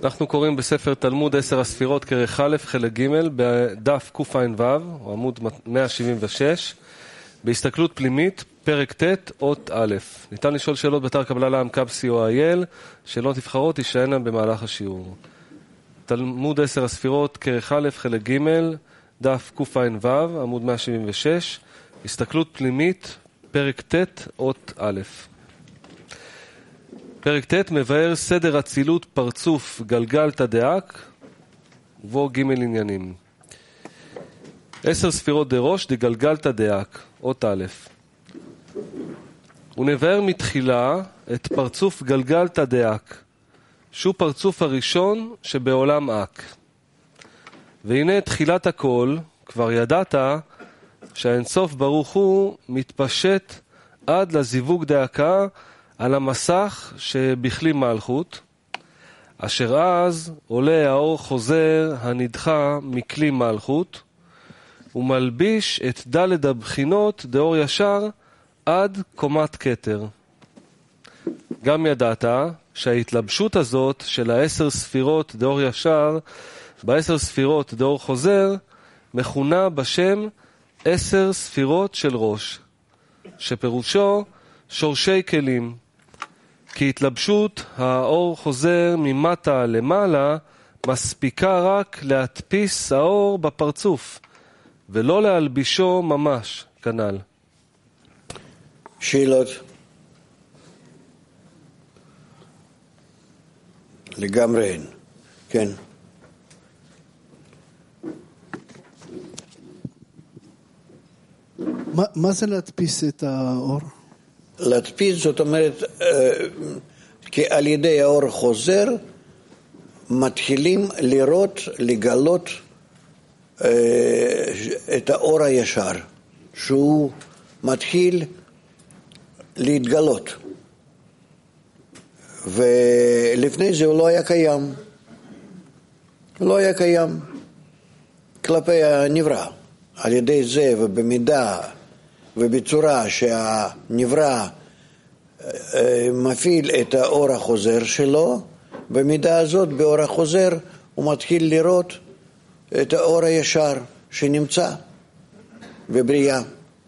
אנחנו קוראים בספר תלמוד 10 הספירות כרך א' חלק ג' בדף קע"ו, או עמוד 176, בהסתכלות פנימית, פרק ט' אות א'. ניתן לשאול שאלות באתר קבלה לעם co.il, שאלות נבחרות תישאלנה במהלך השיעור. תלמוד 10 הספירות כרך א' חלק ג' דף קע"ו, עמוד 176, הסתכלות פנימית, פרק ט' אות א'. פרק ט' מבאר סדר אצילות פרצוף גלגלתא דאק ובו ג' עניינים. 10 ספירות דראש דגלגלתא דאק, אות א'. ונבאר מתחילה את פרצוף גלגלתא דאק, שהוא פרצוף הראשון שבעולם אק. והנה תחילת הכל, כבר ידעת שהאינסוף ברוך הוא מתפשט עד לזיווג דאקה על המסך שבכלי מלכות, אשר אז עולה האור חוזר הנדחה מכלי מלכות, ומלביש את ד' הבחינות דאור ישר עד קומת כתר. גם ידעת שההתלבשות הזאת של 10 ספירות דאור ישר ב10 ספירות דאור חוזר מכונה בשם 10 ספירות של ראש, שפירושו שורשי כלים. כי התלבשות האור חוזר ממטה למעלה מספיקה רק להדפיס האור בפרצוף, ולא להלבישו ממש, כנ"ל. שאלות? לגמרי אין. כן. מה זה להדפיס את האור? להדפיס זאת אומרת, כי על ידי האור חוזר מתחילים לראות, לגלות את האור הישר, שהוא מתחיל להתגלות. ולפני זה הוא לא היה קיים. לא היה קיים כלפי הנברא. על ידי זה ובמידה ובצורה שהנברא מפעיל את האור החוזר שלו, במידה הזאת באור החוזר הוא מתחיל לראות את האור הישר שנמצא בבריאה.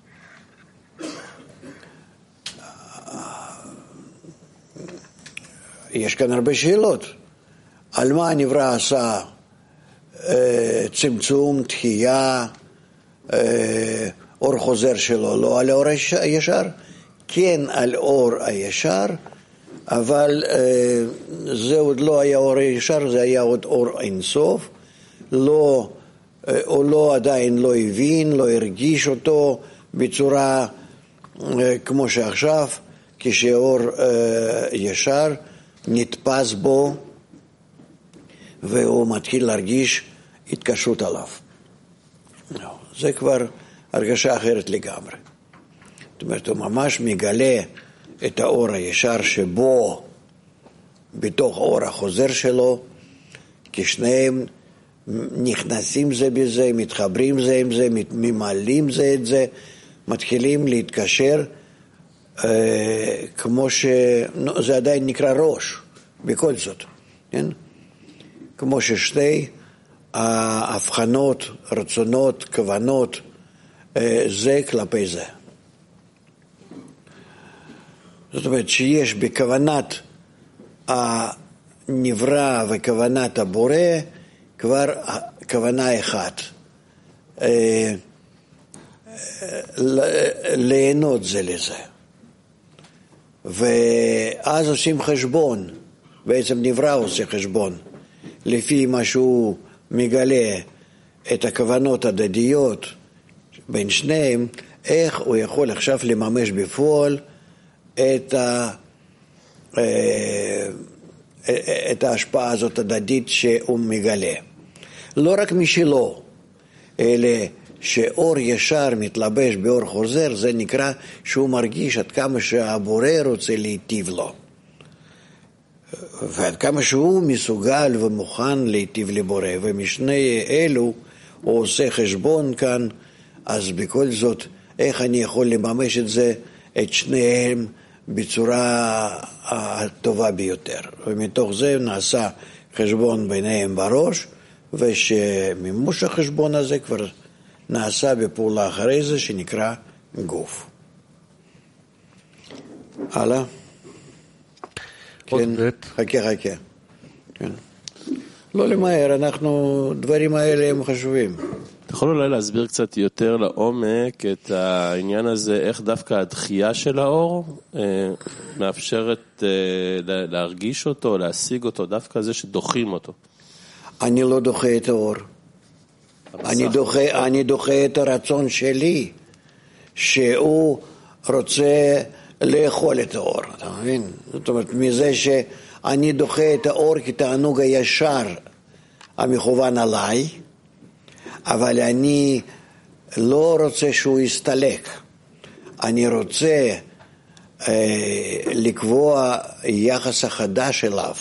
יש כאן הרבה שאלות. על מה הנברא עשה צמצום, דחייה, אור חוזר שלו? לא על האור הישר? כן על אור הישר, אבל זה עוד לא היה אור הישר, זה היה עוד אור אינסוף. לא, או לא עדיין לא הבין, לא הרגיש אותו בצורה כמו שעכשיו, כשאור ישר נתפס בו והוא מתחיל להרגיש התקשרות עליו. זה כבר הרגשה אחרת לגמרי. זאת אומרת, הוא ממש מגלה את האור הישר שבו בתוך האור החוזר שלו, כשניהם נכנסים זה בזה, מתחברים זה עם זה, ממלאים זה את זה, מתחילים להתקשר כמו זה עדיין נקרא ראש, בכל זאת, כן? כמו ששתי ההבחנות, רצונות, כוונות, זה כלפי זה. זאת אומרת שיש בכוונת הנברא וכוונת הבורא כבר כוונה אחת, ליהנות זה לזה. ואז עושים חשבון, בעצם נברא עושה חשבון, לפי מה שהוא מגלה את הכוונות הדדיות בין שניהם, איך הוא יכול עכשיו לממש בפועל את ההשפעה הזאת הדדית שהוא מגלה. לא רק משלו, אלא שאור ישר מתלבש באור חוזר, זה נקרא שהוא מרגיש עד כמה שהבורא רוצה להיטיב לו. ועד כמה שהוא מסוגל ומוכן להיטיב לבורא, ומשני אלו הוא עושה חשבון כאן, אז בכל זאת, איך אני יכול לממש את זה, את שניהם, בצורה הטובה ביותר. ומתוך זה נעשה חשבון ביניהם בראש, ושמימוש החשבון הזה כבר נעשה בפעולה אחרי זה שנקרא גוף. הלאה. כן, חכה. כן. לא למהר, דברים האלה הם חשובים. אתה יכול אולי להסביר קצת יותר לעומק את העניין הזה, איך דווקא הדחייה של האור מאפשרת להרגיש אותו, להשיג אותו, דווקא זה שדוחים אותו? אני לא דוחה את האור. אני דוחה את הרצון שלי, שהוא רוצה לאכול את האור, אתה מבין? זאת אומרת, מזה שאני דוחה את האור כתענוג הישר המכוון עליי, אבל אני לא רוצה שהוא יסתלק. אני רוצה לקבוע יחס החדש אליו,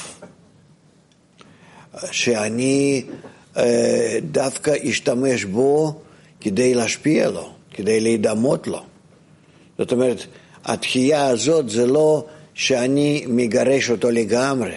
שאני דווקא אשתמש בו כדי להשפיע לו, כדי להידמות לו. זאת אומרת, התחייה הזאת זה לא שאני מגרש אותו לגמרי,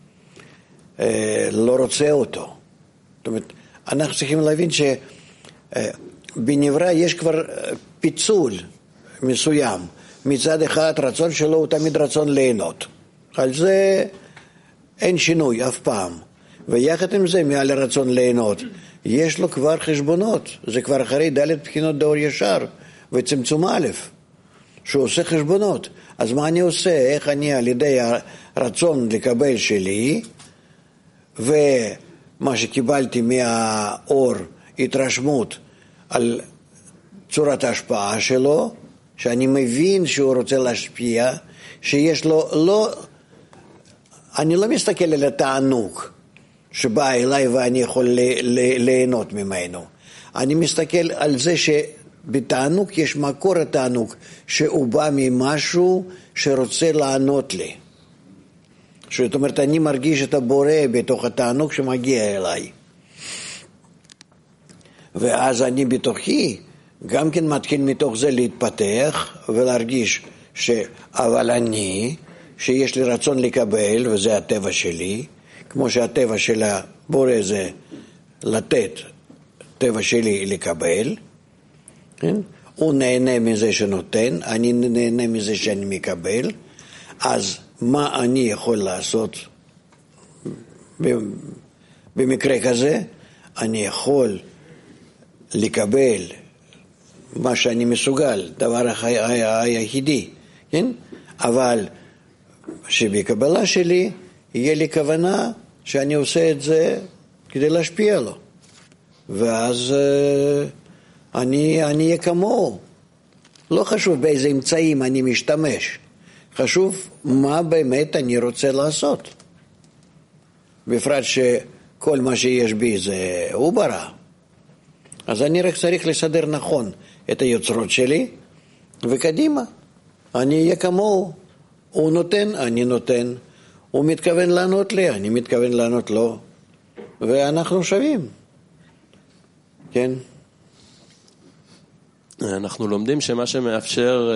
לא רוצה אותו. זאת אומרת, אנחנו צריכים להבין שבנברא יש כבר פיצול מסוים. מצד אחד רצון שלו הוא תמיד רצון ליהנות. על זה אין שינוי אף פעם. ויחד עם זה, מעל הרצון ליהנות, יש לו כבר חשבונות. זה כבר אחרי ד' בחינות דאור ישר וצמצום א', שהוא עושה חשבונות. אז מה אני עושה? איך אני על ידי הרצון לקבל שלי, ומה שקיבלתי מהאור, התרשמות על צורת ההשפעה שלו, שאני מבין שהוא רוצה להשפיע, שיש לו, אני לא מסתכל על התענוג שבא אליי ואני יכול ליהנות ממנו. אני מסתכל על זה שבתענוג יש מקור התענוג, שהוא בא ממשהו שרוצה לענות לי. זאת אומרת, אני מרגיש את הבורא בתוך התענוג שמגיע אליי. ואז אני בתוכי גם כן מתחיל מתוך זה להתפתח ולהרגיש אבל אני, שיש לי רצון לקבל, וזה הטבע שלי, כמו שהטבע של הבורא זה לתת, טבע שלי לקבל, כן? הוא נהנה מזה שנותן, אני נהנה מזה שאני מקבל, אז מה אני יכול לעשות במקרה כזה? אני יכול לקבל מה שאני מסוגל, דבר היחידי, כן? אבל שבקבלה שלי יהיה לי כוונה שאני עושה את זה כדי להשפיע לו, ואז אני אהיה כמוהו. לא חשוב באיזה אמצעים אני משתמש, חשוב מה באמת אני רוצה לעשות, בפרט שכל מה שיש בי זה הוא ברא. אז אני רק צריך לסדר נכון את היוצרות שלי, וקדימה, אני אהיה כמוהו. הוא נותן, אני נותן. הוא מתכוון לענות לי, אני מתכוון לענות לו. ואנחנו שווים. כן? אנחנו לומדים שמה שמאפשר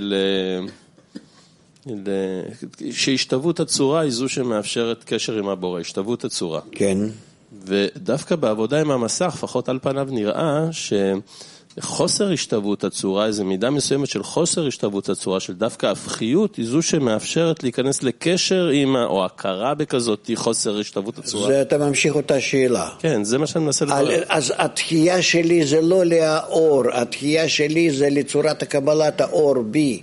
שהשתוות הצורה היא זו שמאפשרת קשר עם הבורא, השתוות הצורה. כן. ודווקא בעבודה עם המסך, לפחות על פניו נראה שחוסר השתוות הצורה, איזו מידה מסוימת של חוסר השתוות הצורה, של דווקא הפכיות, היא זו שמאפשרת להיכנס לקשר עם, או הכרה בכזאת, חוסר השתוות הצורה. זה אתה ממשיך אותה שאלה. כן, זה מה שאני מנסה לדבר. אז התחייה שלי זה לא לאור, התחייה שלי זה לצורת הקבלת האור בי.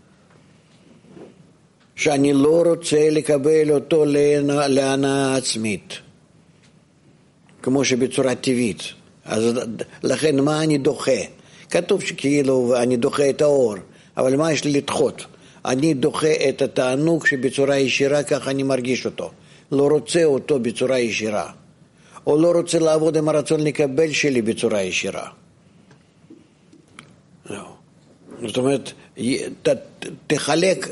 שאני לא רוצה לקבל אותו להנאה עצמית. כמו שבצורה טבעית. אז לכן מה אני דוחה? כתוב שכאילו אני דוחה את האור, אבל מה יש לי לדחות? אני דוחה את התענוג שבצורה ישירה כך אני מרגיש אותו. לא רוצה אותו בצורה ישירה. או לא רוצה לעבוד עם הרצון לקבל שלי בצורה ישירה. לא. זאת אומרת, תחלק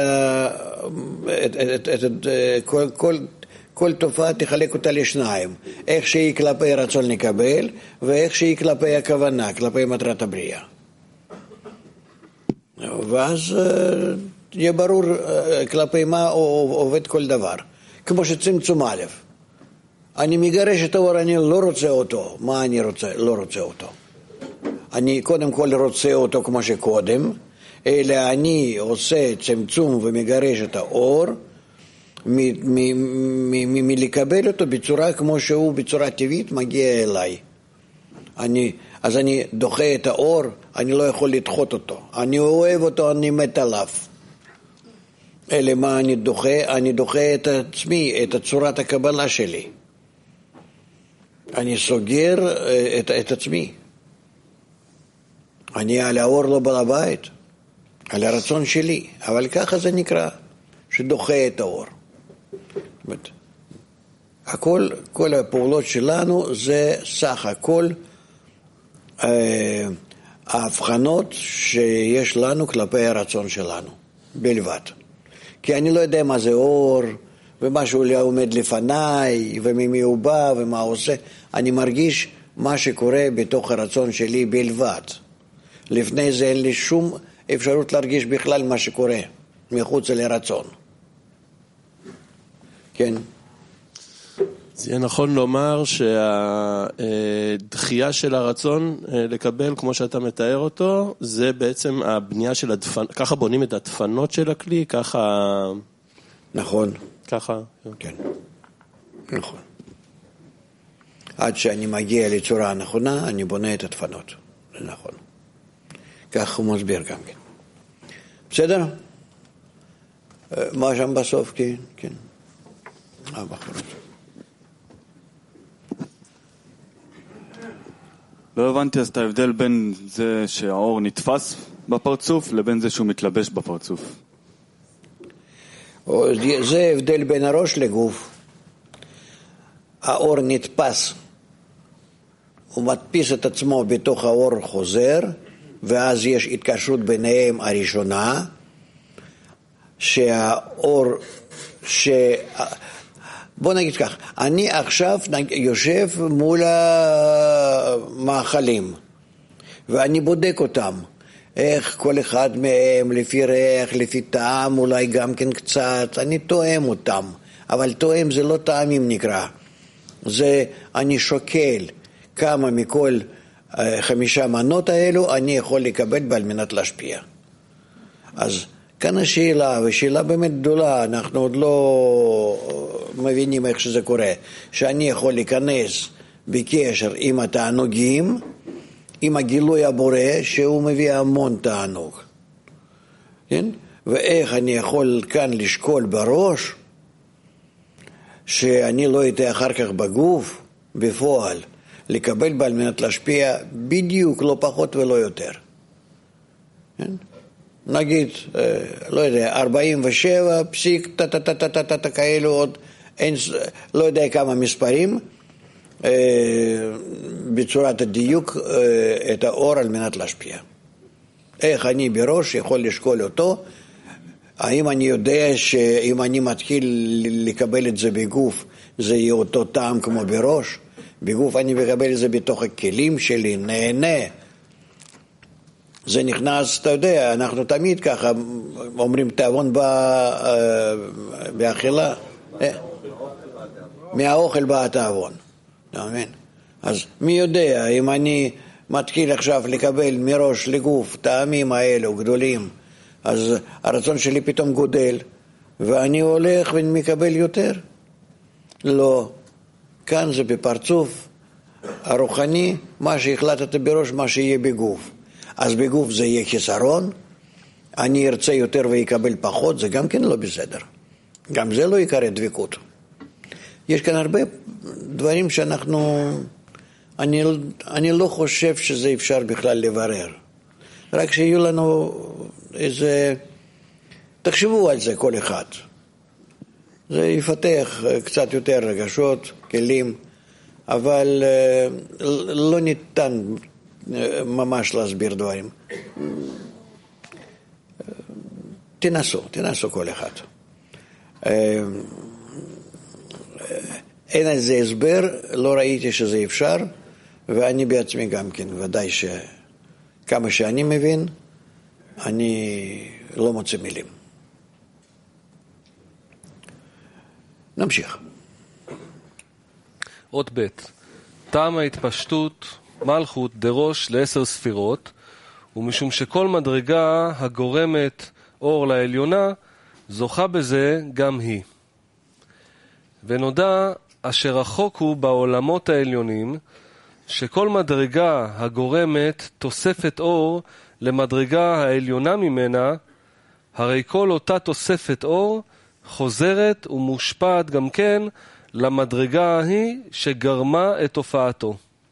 כל תופעה תחלק אותה לשניים, איך שהיא כלפי רצון לקבל, ואיך שהיא כלפי הכוונה, כלפי מטרת הבריאה. ואז יהיה ברור כלפי מה עובד כל דבר. כמו שצמצום א', אני מגרש את האור, אני לא רוצה אותו. מה אני רוצה? לא רוצה אותו. אני קודם כל רוצה אותו כמו שקודם, אלא אני עושה צמצום ומגרש את האור, מלקבל אותו בצורה כמו שהוא, בצורה טבעית, מגיע אליי. אז אני דוחה את האור, אני לא יכול לדחות אותו. אני אוהב אותו, אני מת עליו. אלא מה אני דוחה? אני דוחה את עצמי, את צורת הקבלה שלי. אני סוגר את עצמי. אני על האור לא בעל הבית, על הרצון שלי. אבל ככה זה נקרא, שדוחה את האור. כל הפעולות שלנו זה סך הכל ההבחנות שיש לנו כלפי הרצון שלנו, בלבד. כי אני לא יודע מה זה אור, ומה שהוא עומד לפניי, וממי הוא בא, ומה הוא עושה. אני מרגיש מה שקורה בתוך הרצון שלי בלבד. לפני זה אין לי שום אפשרות להרגיש בכלל מה שקורה, מחוץ לרצון. כן? זה יהיה נכון לומר שהדחייה של הרצון לקבל, כמו שאתה מתאר אותו, זה בעצם הבנייה של ככה בונים את הדפנות של הכלי, ככה... נכון. ככה. כן. נכון. עד שאני מגיע לצורה הנכונה, אני בונה את הדפנות. זה נכון. כך הוא מסביר גם כן. בסדר? מה שם בסוף? כן, כן. בחורות. לא הבנתי אז את ההבדל בין זה שהאור נתפס בפרצוף לבין זה שהוא מתלבש בפרצוף. זה הבדל בין הראש לגוף. האור נתפס, הוא מדפיס את עצמו בתוך האור חוזר, ואז יש התקשרות ביניהם הראשונה, שהאור, בוא נגיד כך, אני עכשיו יושב מול המאכלים, ואני בודק אותם, איך כל אחד מהם, לפי ריח, לפי טעם, אולי גם כן קצת, אני תואם אותם, אבל תואם זה לא טעמים נקרא, זה אני שוקל כמה מכל 5 מנות האלו אני יכול לקבל על מנת להשפיע. אז כאן השאלה, ושאלה באמת גדולה, אנחנו עוד לא מבינים איך שזה קורה, שאני יכול להיכנס בקשר עם התענוגים, עם הגילוי הבורא, שהוא מביא המון תענוג. כן? ואיך אני יכול כאן לשקול בראש, שאני לא אתן אחר כך בגוף, בפועל, לקבל בעל מנת להשפיע בדיוק, לא פחות ולא יותר. כן? נגיד, לא יודע, 47 פסיק, כאלו עוד, לא יודע כמה מספרים, בצורת הדיוק את האור על מנת להשפיע. איך אני בראש יכול לשקול אותו, האם אני יודע שאם אני מתחיל לקבל את זה בגוף, זה יהיה אותו טעם כמו בראש, בגוף אני מקבל את זה בתוך הכלים שלי, נהנה, זה נכנס, אתה יודע, אנחנו תמיד ככה אומרים תאבון באכילה, מהאוכל בא התאבון, אמן. אז מי יודע, אם אני מתחיל עכשיו לקבל מראש לגוף טעמים האלו גדולים, אז הרצון שלי פתאום גודל, ואני הולך ומקבל יותר. לא, כאן זה בפרצוף הרוחני, מה שהחלטת בראש, מה שיהיה בגוף. אז בגוף זה יהיה חיסרון, אני ארצה יותר ויקבל פחות, זה גם כן לא בסדר. גם זה לא יקרא דבקות. יש כאן הרבה דברים שאנחנו, אני לא חושב שזה אפשר בכלל לברר. רק שיהיו לנו איזה, תחשבו על זה כל אחד. זה יפתח קצת יותר רגשות, כלים, אבל לא ניתן ממש להסביר דברים. תנסו כל אחד. אין על זה הסבר, לא ראיתי שזה אפשר, ואני בעצמי גם כן, ודאי שכמה שאני מבין, אני לא מוצא מילים. אות ב' טעם ההתפשטות מלכות דראש ל10 ספירות, ומשום שכל מדרגה הגורמת אור לעליונה, זוכה בזה גם היא. ונודע אשר רחוק הוא בעולמות העליונים, שכל מדרגה הגורמת תוספת אור למדרגה העליונה ממנה, הרי כל אותה תוספת אור חוזרת ומושפעת גם כן למדרגה ההיא שגרמה את הופעתו.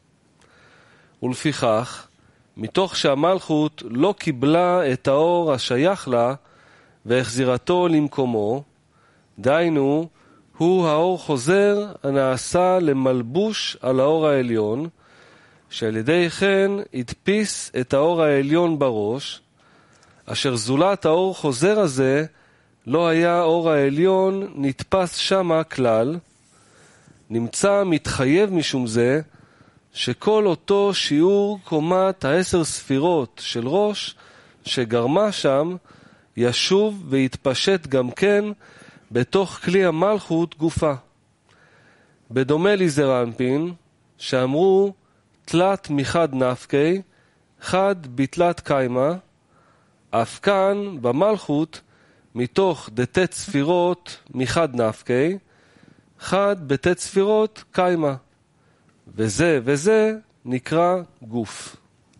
ולפיכך, מתוך שהמלכות לא קיבלה את האור השייך לה והחזירתו למקומו, דהיינו, הוא האור חוזר הנעשה למלבוש על האור העליון, שעל ידי כן הדפיס את האור העליון בראש, אשר זולת האור חוזר הזה לא היה האור העליון נתפס שמה כלל, נמצא מתחייב משום זה שכל אותו שיעור קומת 10 ספירות של ראש שגרמה שם ישוב ויתפשט גם כן בתוך כלי המלכות גופה. בדומה לזעיר אנפין שאמרו תלת מחד נפקי, חד בתלת קיימה, אף כאן במלכות מתוך דתת ספירות מחד נפקי, חד בתת ספירות קיימה, וזה וזה נקרא גוף.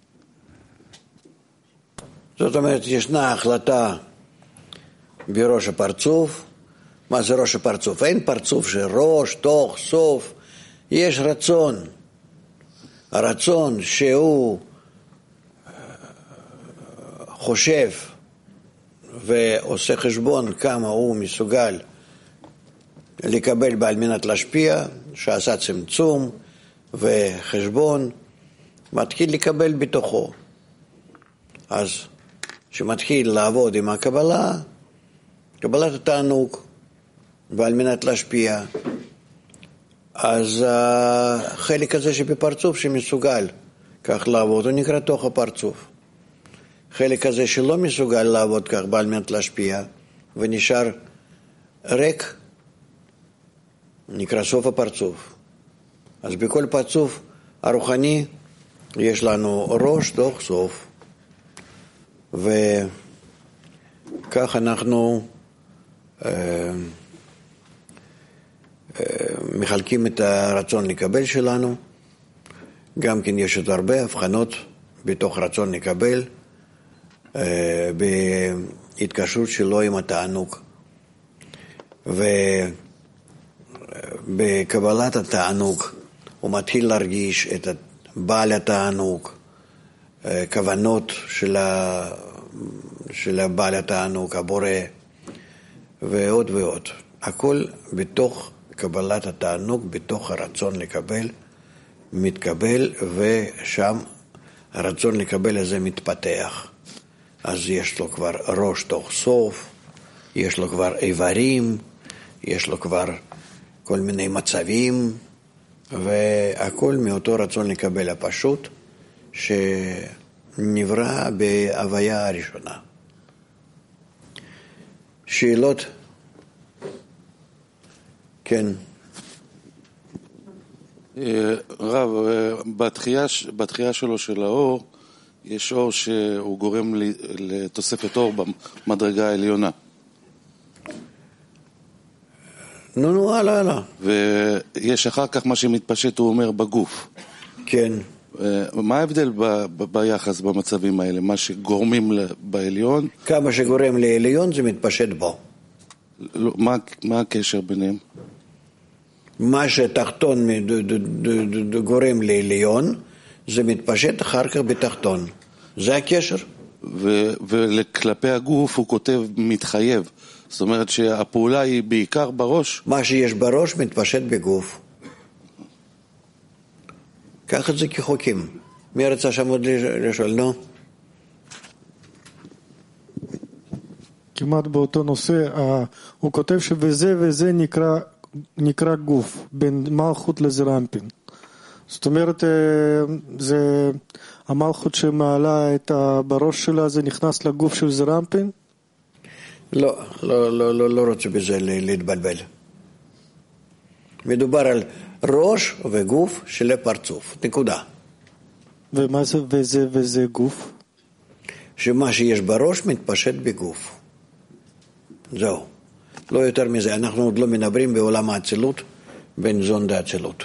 זאת אומרת, ישנה החלטה בראש הפרצוף. מה זה ראש הפרצוף? אין פרצוף של ראש, תוך, סוף. יש רצון. הרצון שהוא חושב ועושה חשבון כמה הוא מסוגל לקבל בעל מנת להשפיע, שעשה צמצום וחשבון, מתחיל לקבל בתוכו. אז שמתחיל לעבוד עם הקבלה, קבלת התענוג, ועל מנת להשפיע, אז החלק הזה שבפרצוף שמסוגל כך לעבוד, הוא נקרא תוך הפרצוף. חלק הזה שלא מסוגל לעבוד כך בעל מנת להשפיע, ונשאר ריק, נקרא סוף הפרצוף. אז בכל פרצוף הרוחני יש לנו ראש, תוך, סוף. וכך אנחנו מחלקים את הרצון לקבל שלנו. גם כן יש עוד הרבה הבחנות בתוך רצון לקבל, בהתקשרות שלו עם התענוג. ובקבלת התענוג הוא מתחיל להרגיש את בעל התענוג, כוונות של בעל התענוג, הבורא, ועוד ועוד. הכל בתוך קבלת התענוג, בתוך הרצון לקבל, מתקבל, ושם הרצון לקבל הזה מתפתח. אז יש לו כבר ראש תוך סוף, יש לו כבר איברים, יש לו כבר כל מיני מצבים, והכל מאותו רצון לקבל הפשוט, שנברא בהוויה הראשונה. שאלות? כן. רב, בתחייה שלו של האור, יש אור שהוא גורם לתוספת אור במדרגה העליונה. נו, הלאה. ויש אחר כך מה שמתפשט, הוא אומר, בגוף. כן. מה ההבדל ביחס במצבים האלה? מה שגורמים בעליון? כמה שגורם לעליון זה מתפשט בו. מה הקשר ביניהם? מה שתחתון גורם לעליון, זה מתפשט אחר כך בתחתון. זה הקשר. וכלפי הגוף הוא כותב מתחייב. זאת אומרת שהפעולה היא בעיקר בראש. מה שיש בראש מתפשט בגוף. קח את זה כחוקים. מי רצה שם עוד לשאול? נו? כמעט באותו נושא, הוא כותב שבזה וזה נקרא גוף, בין מלכות לזעיר אנפין. זאת אומרת, זה המלכות שמעלה בראש שלה, זה נכנס לגוף של זעיר אנפין? לא רוצה בזה להתבלבל. מדובר ראש וגוף של הפרצוף, נקודה. ומה זה וזה גוף? שמה שיש בראש מתפשט בגוף. זהו. לא יותר מזה, אנחנו עוד לא מדברים בעולם האצילות, בין זון דאצילות.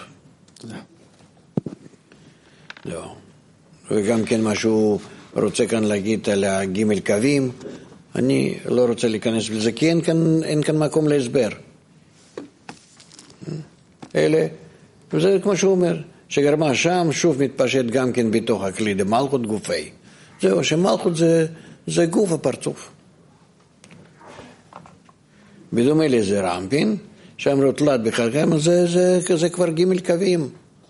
זהו. וגם כן משהו רוצה כאן להגיד על הגימל קווים, אני לא רוצה להיכנס לזה, כי אין כאן מקום להסבר. אלה, וזה כמו שהוא אומר, שגרמה שם שוב מתפשט גם כן בתוך הכלי דמלכות גופי. זהו, שמלכות זה גוף הפרצוף. בדומה לזה רמפין, שם רוטלת בחלקם, זה כבר גימל קווים.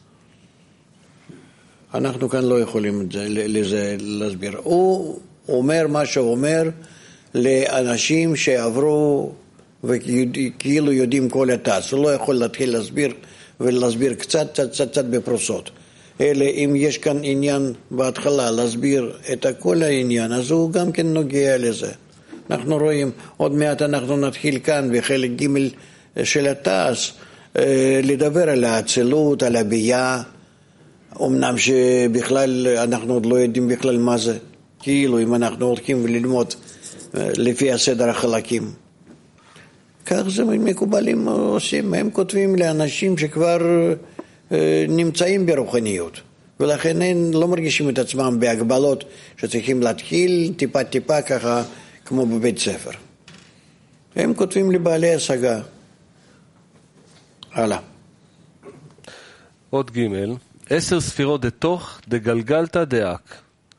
אנחנו כאן לא יכולים לזה להסביר. הוא אומר מה שהוא אומר לאנשים שעברו וכאילו יודעים כל התעש. הוא לא יכול להתחיל להסביר ולהסביר קצת בפרוסות. אלא אם יש כאן עניין בהתחלה להסביר את כל העניין, אז הוא גם כן נוגע לזה. אנחנו רואים, עוד מעט אנחנו נתחיל כאן בחלק ג' של התעש, לדבר על האצילות, על הבייה, אמנם שבכלל אנחנו עוד לא יודעים בכלל מה זה, כאילו אם אנחנו הולכים וללמוד לפי הסדר החלקים. כך זה מקובלים עושים, הם כותבים לאנשים שכבר נמצאים ברוחניות, ולכן הם לא מרגישים את עצמם בהגבלות שצריכים להתחיל טיפה ככה כמו בבית ספר. הם כותבים לבעלי השגה. הלאה. עוד ג' 10 ספירות דתוך דגלגלתא דאק.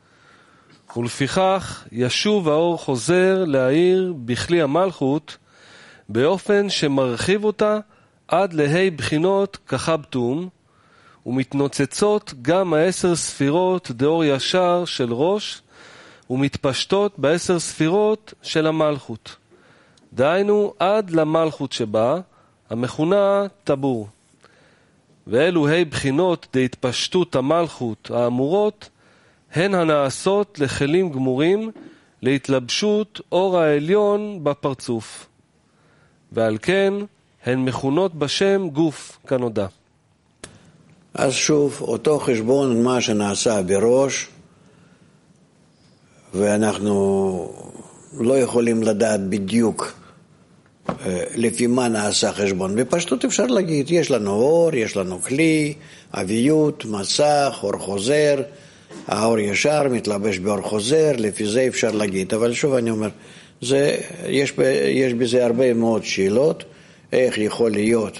ולפיכך ישוב האור חוזר להאיר בכלי המלכות באופן שמרחיב אותה עד להי בחינות כחבטום, ומתנוצצות גם 10 ספירות דאור ישר של ראש, ומתפשטות ב10 ספירות של המלכות. דהיינו עד למלכות שבה, המכונה טבור. ואלו ה' בחינות דהתפשטות המלכות האמורות, הן הנעשות לכלים גמורים להתלבשות אור העליון בפרצוף. ועל כן הן מכונות בשם גוף כנודע. אז שוב, אותו חשבון מה שנעשה בראש, ואנחנו לא יכולים לדעת בדיוק לפי מה נעשה חשבון. בפשטות אפשר להגיד, יש לנו אור, יש לנו כלי, אביות, מסך, אור חוזר, האור ישר מתלבש באור חוזר, לפי זה אפשר להגיד. אבל שוב אני אומר, יש בזה הרבה מאוד שאלות, איך יכול להיות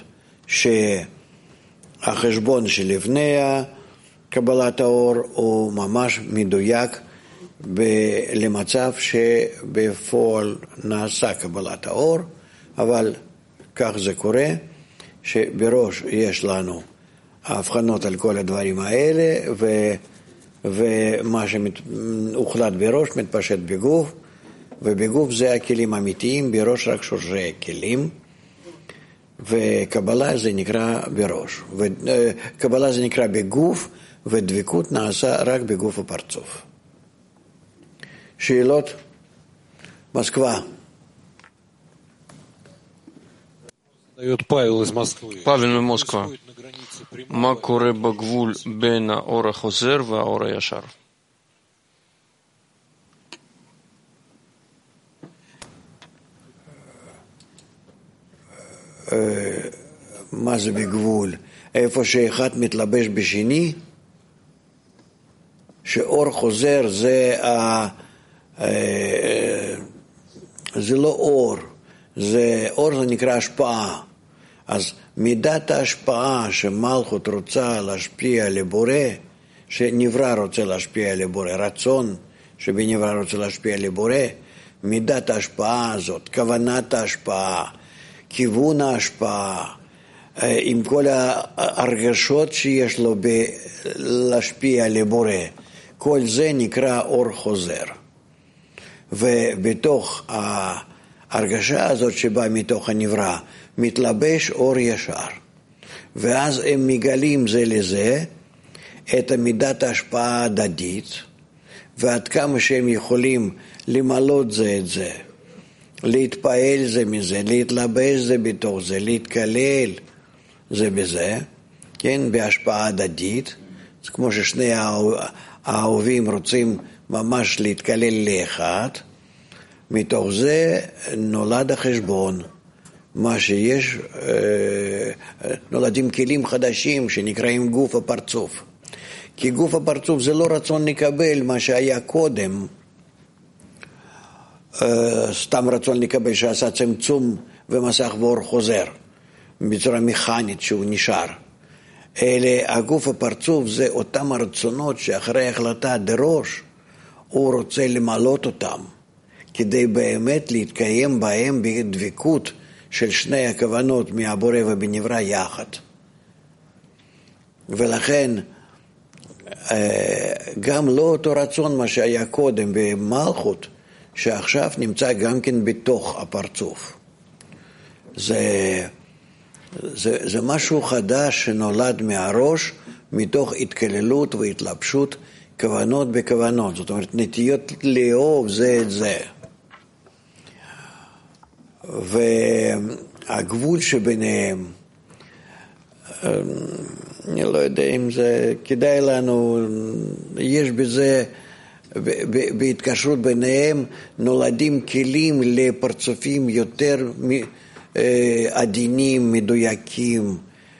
שהחשבון שלפני קבלת האור הוא ממש מדויק למצב שבפועל נעשה קבלת האור, אבל כך זה קורה, שבראש יש לנו ההבחנות על כל הדברים האלה, ומה שהוחלט בראש מתפשט בגוף, ובגוף זה הכלים האמיתיים, בראש רק שורשי הכלים, וקבלה זה נקרא בראש, וקבלה זה נקרא בגוף, ודבקות נעשה רק בגוף הפרצוף. שאלות? מוסקבה. פאבל ממוסקבה. מה קורה בגבול בין האור החוזר והאור הישר? מה זה בגבול? איפה שאחד מתלבש בשני? שאור חוזר זה לא אור, אור זה נקרא השפעה. אז מידת ההשפעה שמלכות רוצה להשפיע לבורא, שנברא רוצה להשפיע לבורא, רצון שבנברא רוצה להשפיע לבורא, מידת ההשפעה הזאת, כוונת ההשפעה, כיוון ההשפעה, עם כל ההרגשות שיש לו להשפיע לבורא, כל זה נקרא אור חוזר. ובתוך ההרגשה הזאת שבאה מתוך הנברא, מתלבש אור ישר. ואז הם מגלים זה לזה את מידת ההשפעה ההדדית, ועד כמה שהם יכולים למלות זה את זה, להתפעל זה מזה, להתלבש זה בתוך זה, להתקלל זה בזה, כן, בהשפעה הדדית, זה כמו ששני האהובים רוצים ממש להתקלל לאחד, מתוך זה נולד החשבון, מה שיש, נולדים כלים חדשים שנקראים גוף הפרצוף. כי גוף הפרצוף זה לא רצון לקבל מה שהיה קודם, סתם רצון לקבל שעשה צמצום ומסך ואור חוזר, בצורה מכנית שהוא נשאר. אלה הגוף הפרצוף זה אותם הרצונות שאחרי החלטה דראש הוא רוצה למלות אותם, כדי באמת להתקיים בהם בדבקות של שני הכוונות מהבורא ובנברא יחד. ולכן גם לא אותו רצון מה שהיה קודם במלכות, שעכשיו נמצא גם כן בתוך הפרצוף. זה משהו חדש שנולד מהראש, מתוך התקללות והתלבשות כוונות בכוונות, זאת אומרת נטיות לאהוב זה את זה. והגבול שביניהם, אני לא יודע אם זה כדאי לנו, יש בזה, בהתקשרות ביניהם נולדים כלים לפרצופים יותר עדינים, מדויקים,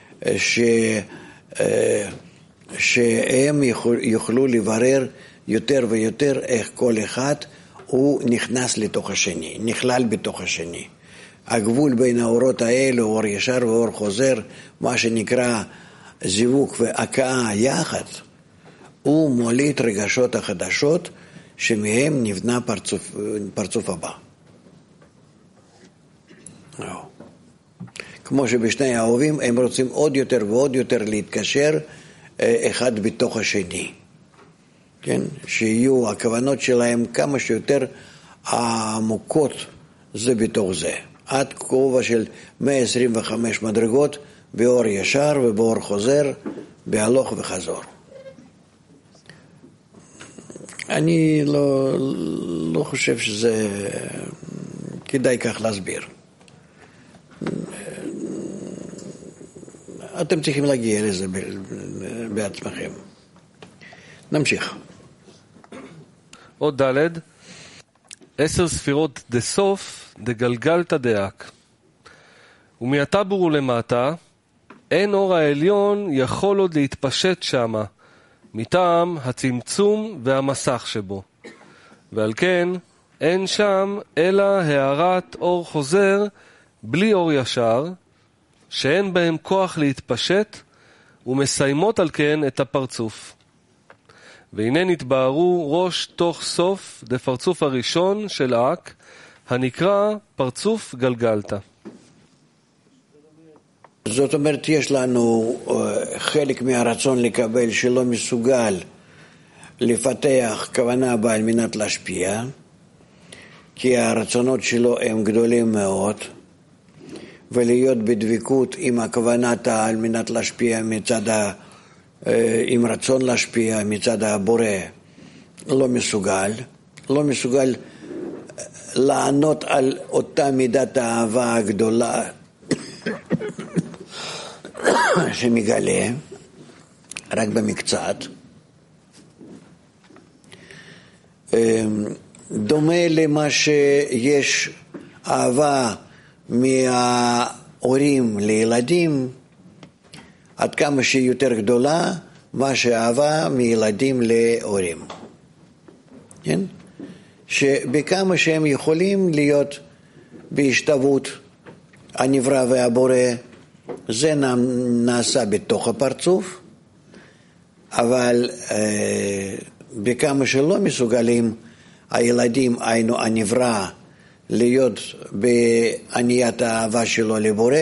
שהם יוכלו לברר יותר ויותר איך כל אחד הוא נכנס לתוך השני, נכלל בתוך השני. הגבול בין האורות האלה, אור ישר ואור חוזר, מה שנקרא זיווג והקאה יחד, הוא מוליד רגשות החדשות שמהם נבנה פרצוף הבא. כמו שבשני האהובים הם רוצים עוד יותר ועוד יותר להתקשר אחד בתוך השני, כן? שיהיו הכוונות שלהם כמה שיותר עמוקות זה בתוך זה, עד כובע של 125 מדרגות באור ישר ובאור חוזר, בהלוך וחזור. אני לא חושב שזה כדאי כך להסביר. אתם צריכים להגיע לזה בעצמכם. נמשיך. עוד ד' 10 ספירות דסוף דגלגלתא דאק. ומהטבור ולמטה אין אור העליון יכול עוד להתפשט שמה, מטעם הצמצום והמסך שבו. ועל כן אין שם אלא הערת אור חוזר בלי אור ישר, שאין בהם כוח להתפשט, ומסיימות על כן את הפרצוף. והנה נתבהרו ראש תוך סוף דפרצוף הראשון של אק, הנקרא פרצוף גלגלתא. זאת אומרת, יש לנו חלק מהרצון לקבל שלא מסוגל לפתח כוונה בה על מנת להשפיע, כי הרצונות שלו הם גדולים מאוד, ולהיות בדבקות עם הכוונת על מנת להשפיע מצד עם רצון להשפיע מצד הבורא לא מסוגל לענות על אותה מידת האהבה הגדולה שמגלה רק במקצת. דומה למה שיש אהבה מההורים לילדים, עד כמה שהיא יותר גדולה, מה שאהבה מילדים להורים. כן? שבכמה שהם יכולים להיות בהשתוות הנברא והבורא, זה נעשה בתוך הפרצוף, אבל בכמה שלא מסוגלים הילדים, היינו הנברא, להיות בעניית האהבה שלו לבורא,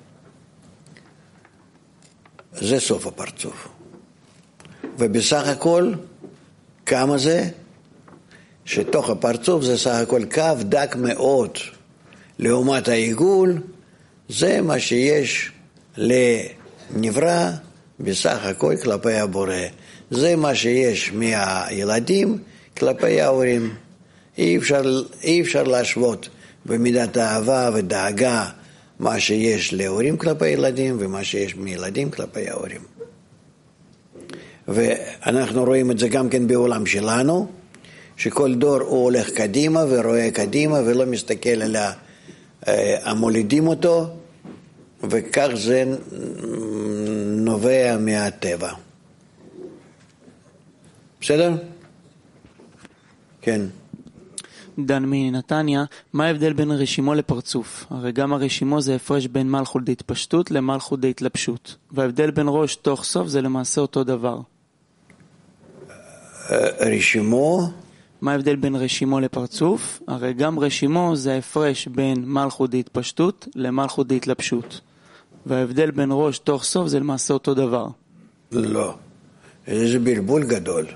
זה סוף הפרצוף. ובסך הכל, כמה זה? שתוך הפרצוף זה סך הכל קו דק מאוד. לעומת העיגול, זה מה שיש לנברא בסך הכל כלפי הבורא. זה מה שיש מהילדים כלפי ההורים. אי אפשר להשוות במידת האהבה ודאגה מה שיש להורים כלפי ילדים ומה שיש מילדים כלפי ההורים. ואנחנו רואים את זה גם כן בעולם שלנו, שכל דור הוא הולך קדימה ורואה קדימה ולא מסתכל על המולידים אותו, וכך זה נובע מהטבע. בסדר? כן. דן מנתניה, מה ההבדל בין רשימו לפרצוף? הרי גם הרשימו זה הפרש בין מלכות דהתפשטות למלכות דהתלבשות, וההבדל בין ראש תוך סוף זה למעשה אותו דבר. רשימו? מה ההבדל בין רשימו לפרצוף? הרי גם רשימו זה ההפרש בין מלכות דהתפשטות למלכות דהתלבשות, וההבדל בין ראש תוך סוף זה למעשה אותו דבר. לא, זה בלבול גדול.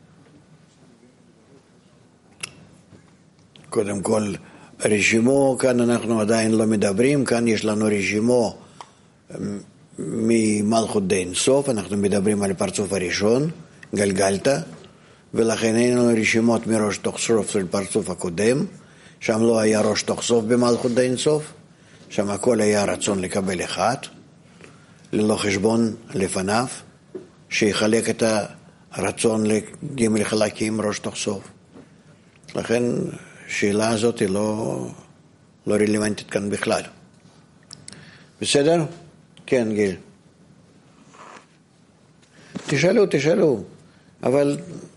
קודם כל, רשימו, כאן אנחנו עדיין לא מדברים, כאן יש לנו רשימו ממלכות דין סוף, אנחנו מדברים על פרצוף הראשון, גלגלת, ולכן אין לנו רשימות מראש תוך סוף של פרצוף הקודם, שם לא היה ראש תוך סוף במלכות דין סוף, שם הכל היה רצון לקבל אחד, ללא חשבון לפניו, שיחלק את הרצון לג' חלקים ראש תוך סוף. לכן השאלה הזאת היא לא רלוונטית כאן בכלל. בסדר? כן, גיל. תשאלו, אבל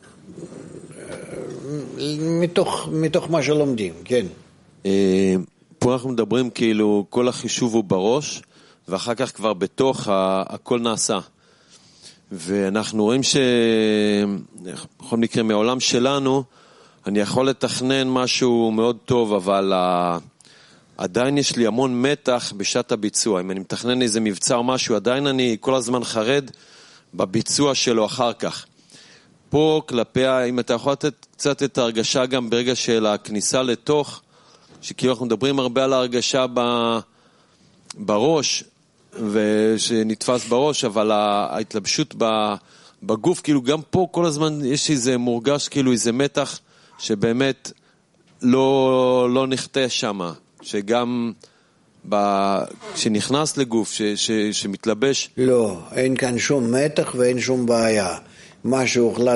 מתוך מה שלומדים, כן. פה אנחנו מדברים כאילו כל החישוב הוא בראש, ואחר כך כבר בתוך הכל נעשה. ואנחנו רואים בכל מקרה מהעולם שלנו, אני יכול לתכנן משהו מאוד טוב, אבל עדיין יש לי המון מתח בשעת הביצוע. אם אני מתכנן איזה מבצע או משהו, עדיין אני כל הזמן חרד בביצוע שלו אחר כך. פה כלפי, אם אתה יכול לתת קצת את ההרגשה גם ברגע של הכניסה לתוך, שכאילו אנחנו מדברים הרבה על ההרגשה בראש, ושנתפס בראש, אבל ההתלבשות בגוף, כאילו גם פה כל הזמן יש איזה מורגש, כאילו איזה מתח, שבאמת לא נחתה שמה, שגם כשנכנס לגוף, שמתלבש. לא, אין כאן שום מתח ואין שום בעיה. מה שהוחלט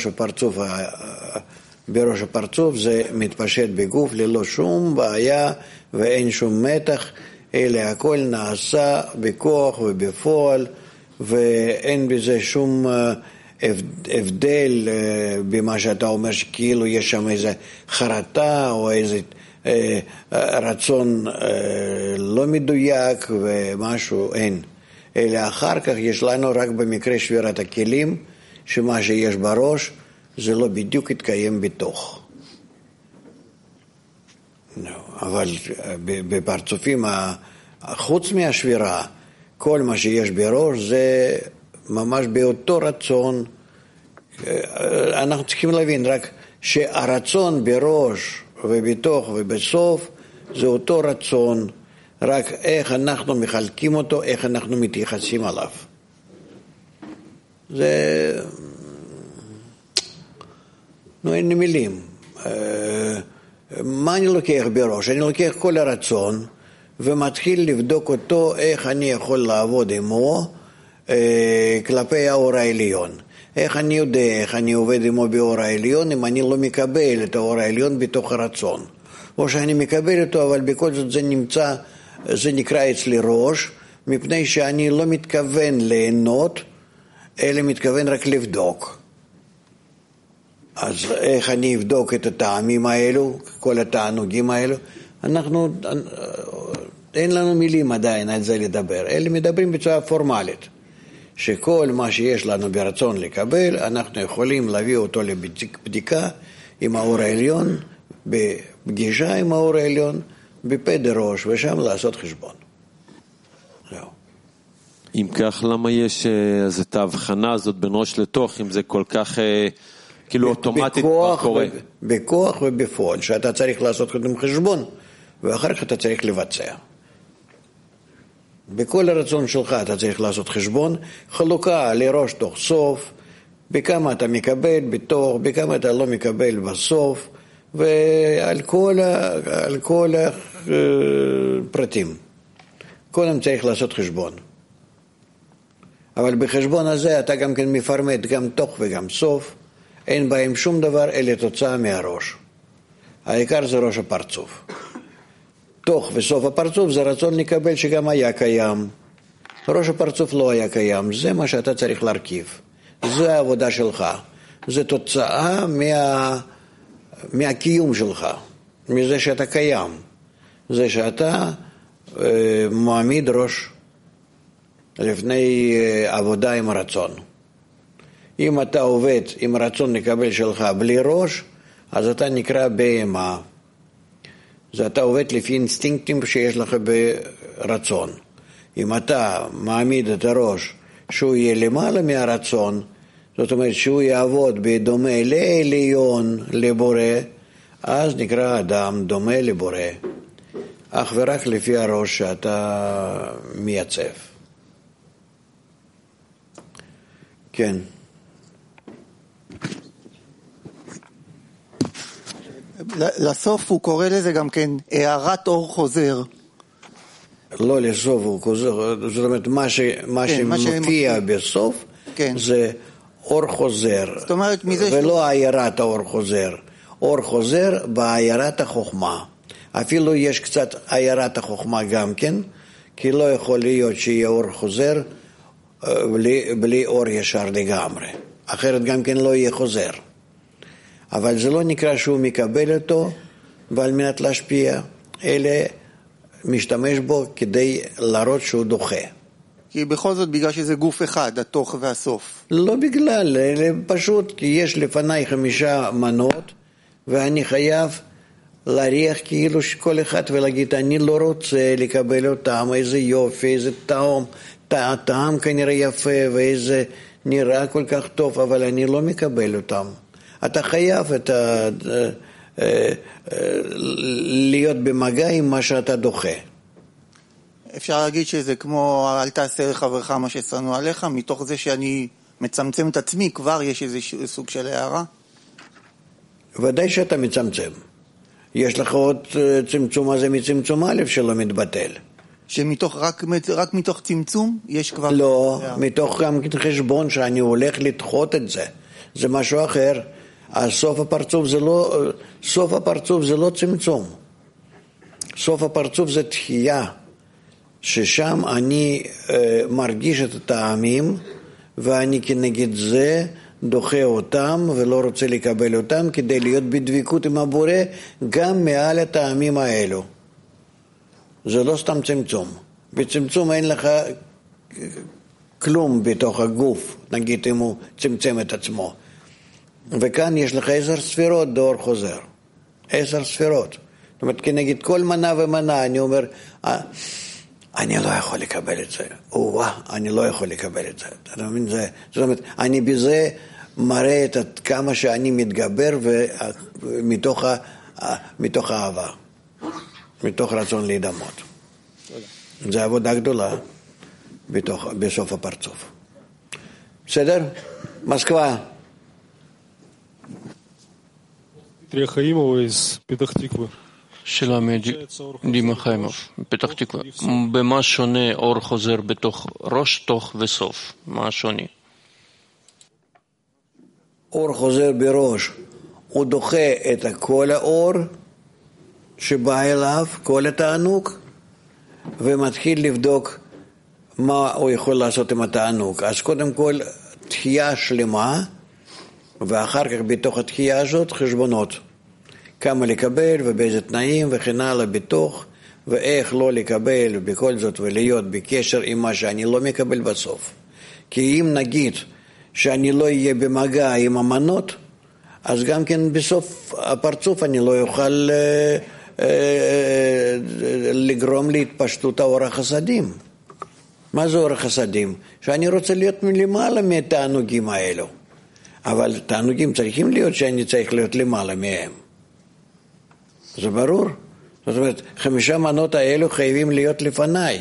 בראש הפרצוף זה מתפשט בגוף ללא שום בעיה ואין שום מתח, אלא הכל נעשה בכוח ובפועל, ואין בזה שום הבדל במה שאתה אומר שכאילו יש שם איזה חרטה או איזה רצון לא מדויק ומשהו, אין. אלא אחר כך יש לנו רק במקרה שבירת הכלים, שמה שיש בראש זה לא בדיוק יתקיים בתוך. אבל בפרצופים חוץ מהשבירה, כל מה שיש בראש זה ממש באותו רצון. אנחנו צריכים להבין רק שהרצון בראש ובתוך ובסוף זה אותו רצון, רק איך אנחנו מחלקים אותו, איך אנחנו מתייחסים עליו. זה אין לי מילים. מה אני לוקח בראש? אני לוקח כל הרצון ומתחיל לבדוק אותו, איך אני יכול לעבוד עמו כלפי האור העליון. איך אני יודע, איך אני עובד עמו באור העליון, אם אני לא מקבל את האור העליון בתוך הרצון. או שאני מקבל אותו, אבל בכל זאת זה נקרא אצלי ראש, מפני שאני לא מתכוון ליהנות, אלא מתכוון רק לבדוק. אז איך אני אבדוק את הטעמים האלו, כל התענוגים האלו? אין לנו מילים עדיין על זה לדבר, אלא מדברים בצורה פורמלית. שכל מה שיש לנו ברצון לקבל, אנחנו יכולים להביא אותו לבדיקה עם האור העליון, בפגישה עם האור העליון, בפדר ראש, ושם לעשות חשבון. זהו. אם כך, למה יש אז את ההבחנה הזאת בין ראש לתוך, אם זה כל כך כאילו אוטומטית מה קורה? בכוח ובפועל, שאתה צריך לעשות קודם חשבון, ואחר כך אתה צריך לבצע. בכל הרצון שלך אתה צריך לעשות חשבון, חלוקה לראש תוך סוף, בכמה אתה מקבל בתוך, בכמה אתה לא מקבל בסוף, ועל כל הפרטים. קודם צריך לעשות חשבון. אבל בחשבון הזה אתה גם כן מפרמט גם תוך וגם סוף, אין בהם שום דבר אלא תוצאה מהראש. העיקר זה ראש הפרצוף. תוך וסוף הפרצוף זה רצון לקבל שגם היה קיים. ראש הפרצוף לא היה קיים, זה מה שאתה צריך להרכיב. זה העבודה שלך. זה תוצאה מהקיום שלך, מזה שאתה קיים. זה שאתה מעמיד ראש לפני עבודה עם הרצון. אם אתה עובד עם רצון לקבל שלך בלי ראש, אז אתה נקרא בהמה. אז אתה עובד לפי אינסטינקטים שיש לך ברצון. אם אתה מעמיד את הראש שהוא יהיה למעלה מהרצון, זאת אומרת שהוא יעבוד בדומה לעליון, לבורא, אז נקרא אדם דומה לבורא. אך ורק לפי הראש שאתה מייצב. כן. לסוף הוא קורא לזה גם כן הערת אור חוזר. לא לסוף הוא חוזר, זאת אומרת מה שמופיע בסוף זה אור חוזר, ולא הערת האור חוזר. אור חוזר בהערת החוכמה. אפילו יש קצת הערת החוכמה גם כן, כי לא יכול להיות שיהיה אור חוזר בלי אור ישר לגמרי. אחרת גם כן לא יהיה חוזר. אבל זה לא נקרא שהוא מקבל אותו ועל מנת להשפיע, אלא משתמש בו כדי להראות שהוא דוחה. כי בכל זאת בגלל שזה גוף אחד, התוך והסוף. לא בגלל, אלא פשוט כי יש לפניי 5 מנות, ואני חייב להריח כאילו שכל אחד ולהגיד, אני לא רוצה לקבל אותם, איזה יופי, איזה טעם כנראה יפה, ואיזה נראה כל כך טוב, אבל אני לא מקבל אותם. אתה חייב להיות במגע עם מה שאתה דוחה. אפשר להגיד שזה כמו אל תעשה לחברך מה ששנוא עליך, מתוך זה שאני מצמצם את עצמי, כבר יש איזה סוג של הערה? ודאי שאתה מצמצם. יש לך עוד צמצום הזה מצמצום א' שלא מתבטל. שמתוך, רק מתוך צמצום יש כבר... לא, מתוך גם חשבון שאני הולך לדחות את זה. זה משהו אחר. סוף הפרצוף זה לא צמצום. סוף הפרצוף זה תחייה. ששם אני מרגיש את הטעמים, ואני כנגד זה דוחה אותם ולא רוצה לקבל אותם, כדי להיות בדביקות עם הבורא גם מעל הטעמים האלו. זה לא סתם צמצום. בצמצום אין לך כלום בתוך הגוף, נגיד אם הוא צמצם את עצמו. וכאן יש לך 10 ספירות דור חוזר. 10 ספירות. זאת אומרת, כנגד כל מנה ומנה אני אומר, אני לא יכול לקבל את זה. אני לא יכול לקבל את זה. אתה מבין? זאת אומרת, אני בזה מראה את כמה שאני מתגבר מתוך אהבה. מתוך רצון להידמות. זה עבודה גדולה בסוף הפרצוף. בסדר? מוסקבה. Дмитрия Хаимова из Петах-Тиквы. שאלה מדימה חיימוב, פתח תקווה. במה שונה אור חוזר בתוך ראש, תוך וסוף? מה השונה? אור חוזר בראש, הוא דוחה את כל האור שבא אליו, כל התענוג, ומתחיל לבדוק מה הוא יכול לעשות עם התענוג. אז קודם כל תחייה שלמה, ואחר כך בתוך התחייה הזאת חשבונות. כמה לקבל ובאיזה תנאים וכן הלאה בתוך, ואיך לא לקבל בכל זאת ולהיות בקשר עם מה שאני לא מקבל בסוף. כי אם נגיד שאני לא אהיה במגע עם המנות, אז גם כן בסוף הפרצוף אני לא אוכל לגרום להתפשטות האור החסדים. מה זה אור החסדים? שאני רוצה להיות מלמעלה מהתענוגים האלו. אבל תענוגים צריכים להיות שאני צריך להיות למעלה מהם. זה ברור. זאת אומרת, 5 מנות האלו חייבים להיות לפניי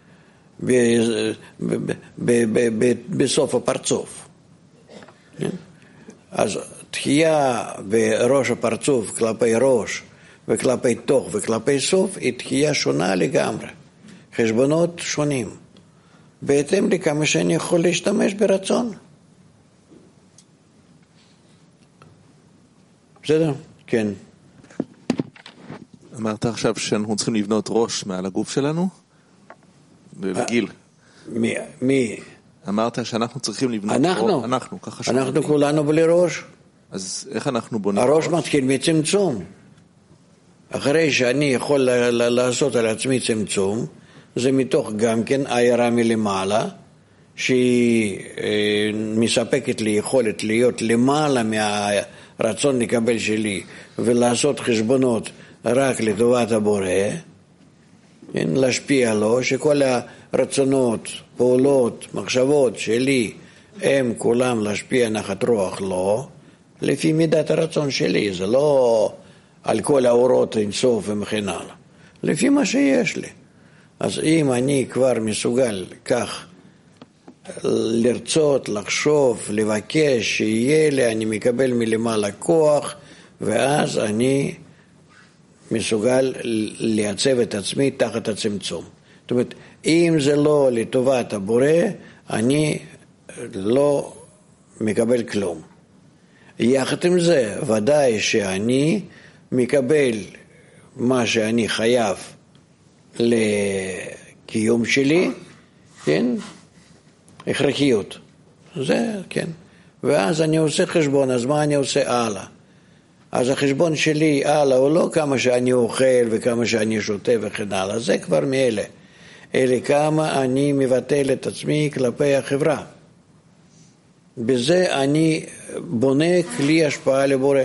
בסוף הפרצוף. אז תחייה בראש הפרצוף כלפי ראש וכלפי תוך וכלפי סוף היא תחייה שונה לגמרי. חשבונות שונים. בהתאם לכמה שאני יכול להשתמש ברצון. בסדר? כן. אמרת עכשיו שאנחנו צריכים לבנות ראש מעל הגוף שלנו? בגיל. מי? אמרת שאנחנו צריכים לבנות אנחנו? אנחנו, ככה אנחנו כולנו בלי ראש. אז איך אנחנו בונים הראש מתחיל מצמצום. אחרי שאני יכול לעשות על עצמי צמצום, זה מתוך גם כן עיירה מלמעלה, שהיא מספקת לי יכולת להיות למעלה מהרצון לקבל שלי, ולעשות חשבונות רק לטובת הבורא, להשפיע לו, שכל הרצונות, פעולות, מחשבות שלי, הם כולם להשפיע נחת רוח לו, לפי מידת הרצון שלי, זה לא על כל האורות אינסוף וכן הלאה, לפי מה שיש לי. אז אם אני כבר מסוגל כך לרצות, לחשוב, לבקש שיהיה לי, אני מקבל מלמעלה כוח, ואז אני מסוגל לייצב את עצמי תחת הצמצום. זאת אומרת, אם זה לא לטובת הבורא, אני לא מקבל כלום. יחד עם זה, ודאי שאני מקבל מה שאני חייב לקיום שלי, כן? הכרחיות. זה, כן. ואז אני עושה חשבון, אז מה אני עושה הלאה? אז החשבון שלי הלאה הוא לא כמה שאני אוכל וכמה שאני שותה וכן הלאה, זה כבר מאלה. אלא כמה אני מבטל את עצמי כלפי החברה. בזה אני בונה כלי השפעה לבורא.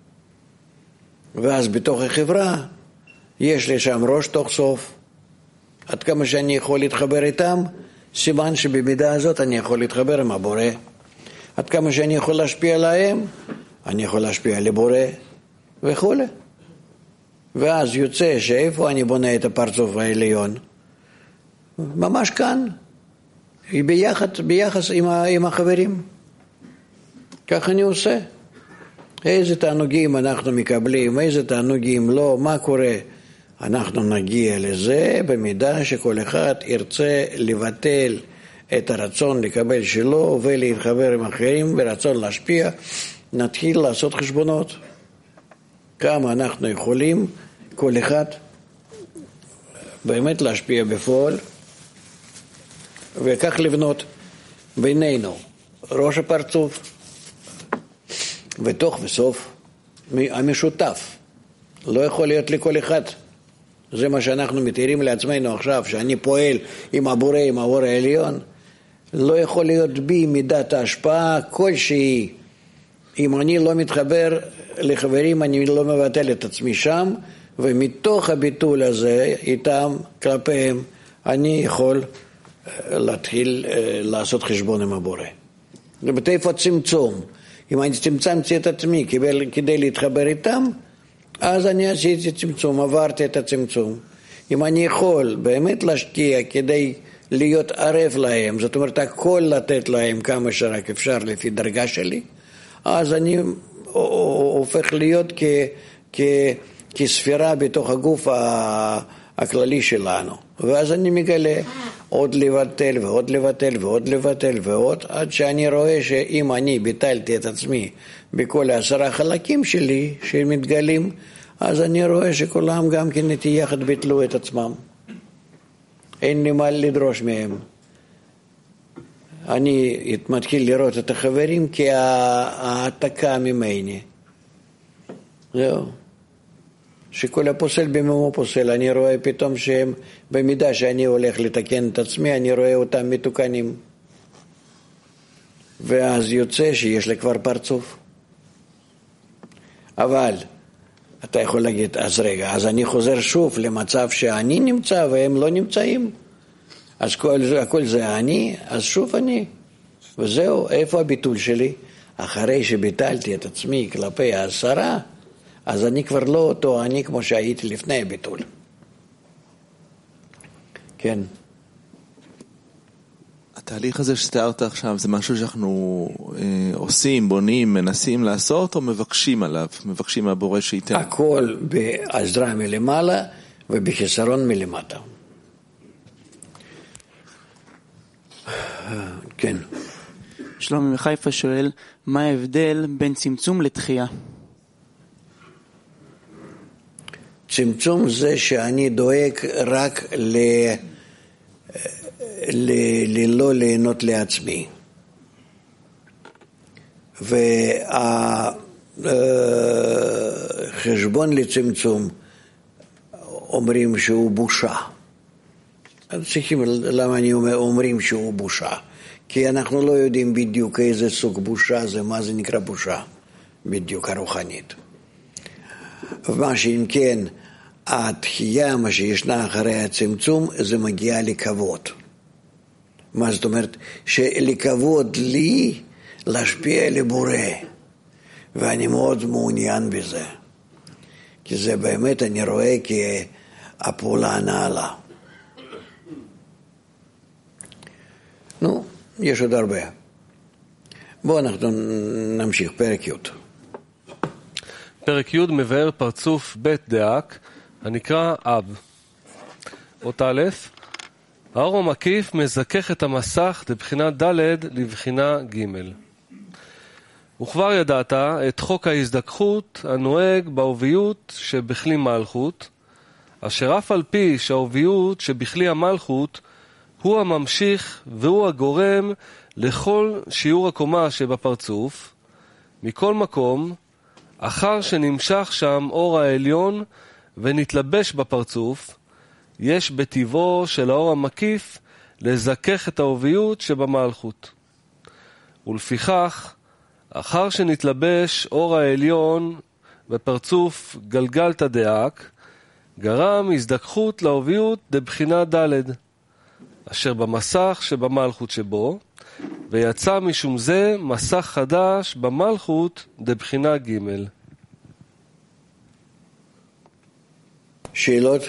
ואז בתוך החברה יש לי שם ראש תוך סוף. עד כמה שאני יכול להתחבר איתם, סימן שבמידה הזאת אני יכול להתחבר עם הבורא. עד כמה שאני יכול להשפיע עליהם, אני יכול להשפיע על הבורא וכו'. ואז יוצא שאיפה אני בונה את הפרצוף העליון? ממש כאן, ביחס עם החברים. כך אני עושה. איזה תענוגים אנחנו מקבלים, איזה תענוגים לא, מה קורה? אנחנו נגיע לזה במידה שכל אחד ירצה לבטל את הרצון לקבל שלו ולהתחבר עם אחרים ברצון להשפיע. נתחיל לעשות חשבונות. כמה אנחנו יכולים, כל אחד, באמת להשפיע בפועל, וכך לבנות בינינו ראש הפרצוף, ותוך וסוף המשותף. לא יכול להיות לכל אחד. זה מה שאנחנו מתארים לעצמנו עכשיו, שאני פועל עם הבורא, עם האור העליון. לא יכול להיות בי מידת ההשפעה כלשהי. אם אני לא מתחבר לחברים, אני לא מבטל את עצמי שם, ומתוך הביטול הזה, איתם, כלפיהם, אני יכול להתחיל לעשות חשבון עם הבורא. ובתיפה צמצום. אם אני צמצמתי את עצמי כדי להתחבר איתם, אז אני עשיתי צמצום, עברתי את הצמצום. אם אני יכול באמת להשקיע כדי להיות ערב להם, זאת אומרת הכל לתת להם כמה שרק אפשר לפי דרגה שלי, אז אני הופך להיות כספירה בתוך הגוף הכללי שלנו. ואז אני מגלה עוד לבטל ועוד לבטל ועוד לבטל ועוד, עד שאני רואה שאם אני ביטלתי את עצמי בכל 10 חלקים שלי שמתגלים, אז אני רואה שכולם גם כן איתי יחד ביטלו את עצמם. אין לי מה לדרוש מהם. אני מתחיל לראות את החברים כהעתקה ממני. זהו. שכל הפוסל במומו פוסל. אני רואה פתאום שהם, במידה שאני הולך לתקן את עצמי, אני רואה אותם מתוקנים. ואז יוצא שיש לי כבר פרצוף. אבל אתה יכול להגיד, אז רגע, אז אני חוזר שוב למצב שאני נמצא והם לא נמצאים. אז הכל זה אני, אז שוב אני. וזהו, איפה הביטול שלי? אחרי שביטלתי את עצמי כלפי 10, אז אני כבר לא אותו אני כמו שהייתי לפני הביטול. כן. התהליך הזה שתיארת עכשיו, זה משהו שאנחנו עושים, בונים, מנסים לעשות, או מבקשים עליו? מבקשים מהבורא שייתן? הכל בעזרה מלמעלה ובחיסרון מלמטה. כן. שלומי מחיפה שואל, מה ההבדל בין צמצום לתחייה? צמצום זה שאני דואג רק לא ליהנות לעצמי. והחשבון לצמצום אומרים שהוא בושה. למה אני אומרים שהוא בושה? כי אנחנו לא יודעים בדיוק איזה סוג בושה זה, מה זה נקרא בושה, בדיוק הרוחנית. ומה שאם כן, התחייה, מה שישנה אחרי הצמצום, זה מגיע לכבוד. מה זאת אומרת? שלכבוד לי להשפיע לבורא, ואני מאוד מעוניין בזה. כי זה באמת אני רואה כהפעולה הנעלה. נו, יש עוד הרבה. בואו אנחנו נמשיך, פרק י'. פרק י' מבאר פרצוף בית דאק, הנקרא אב. אות א', האור המקיף מזכך את המסך לבחינת ד' לבחינה ג'. וכבר ידעת את חוק ההזדככות הנוהג בעוביות שבכלי מלכות, אשר אף על פי שהעוביות שבכלי המלכות הוא הממשיך והוא הגורם לכל שיעור הקומה שבפרצוף, מכל מקום, אחר שנמשך שם אור העליון ונתלבש בפרצוף, יש בטבעו של האור המקיף לזכך את העוביות שבמלכות. ולפיכך, אחר שנתלבש אור העליון בפרצוף גלגלתא דאק, גרם הזדככות לעוביות דבחינה ד', אשר במסך שבמלכות שבו, ויצא משום זה מסך חדש במלכות דבחינה ג'. שאלות?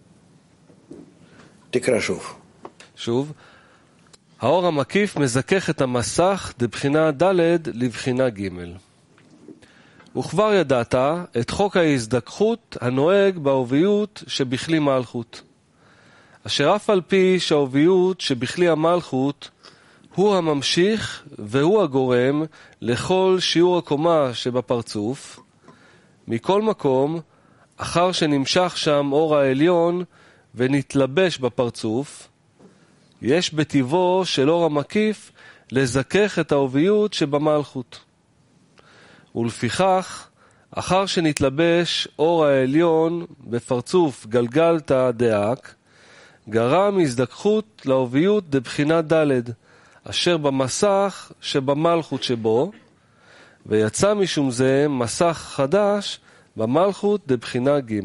תקרא שוב. שוב. האור המקיף מזכך את המסך דבחינה ד' לבחינה ג'. וכבר ידעת את חוק ההזדככות הנוהג בעוביות שבכלי מלכות, אשר אף על פי שהעוביות שבכלי המלכות הוא הממשיך והוא הגורם לכל שיעור הקומה שבפרצוף, מכל מקום, אחר שנמשך שם אור העליון ונתלבש בפרצוף, יש בטבעו של אור המקיף לזכך את העוביות שבמלכות. ולפיכך, אחר שנתלבש אור העליון בפרצוף גלגלתא דאק, גרם הזדככות לעוביות דבחינה ד', אשר במסך שבמלכות שבו, ויצא משום זה מסך חדש במלכות דבחינה ג'.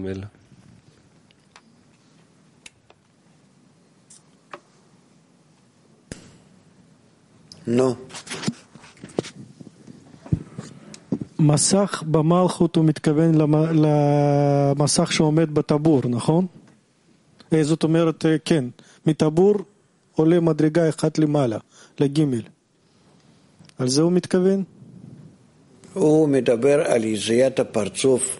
נו. מסך במלכות הוא מתכוון למסך שעומד בטבור, נכון? זאת אומרת, כן, מטבור עולה מדרגה אחת למעלה, לגימל. על זה הוא מתכוון? הוא מדבר על יזיית הפרצוף.